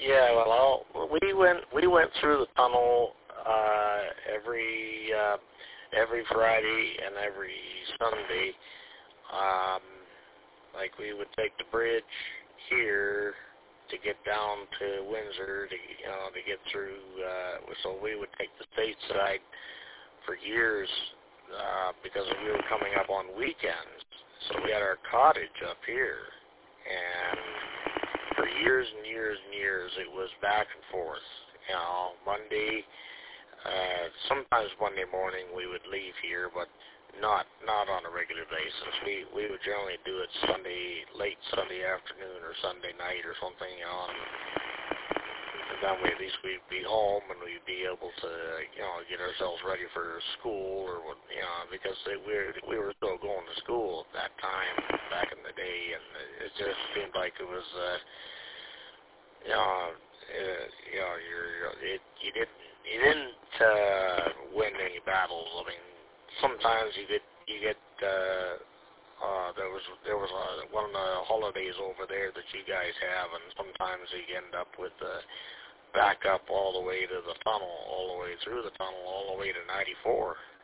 Yeah, well, we went through the tunnel every Friday and every Sunday. Like we would take the bridge here to get down to Windsor to get through. So we would take the state side for years because we were coming up on weekends. So we had our cottage up here, and for years and years and years, it was back and forth. Monday, sometimes Monday morning we would leave here, but not on a regular basis. We would generally do it late Sunday afternoon or Sunday night or something, and that way at least we'd be home and we'd be able to, get ourselves ready for school or what, because we were still going to school at that time back in the day, and it just seemed like it was, you didn't win any battles. I mean, sometimes you get there was one of the holidays over there that you guys have, and sometimes you end up with back up all the way to the tunnel, all the way through the tunnel, all the way to 94.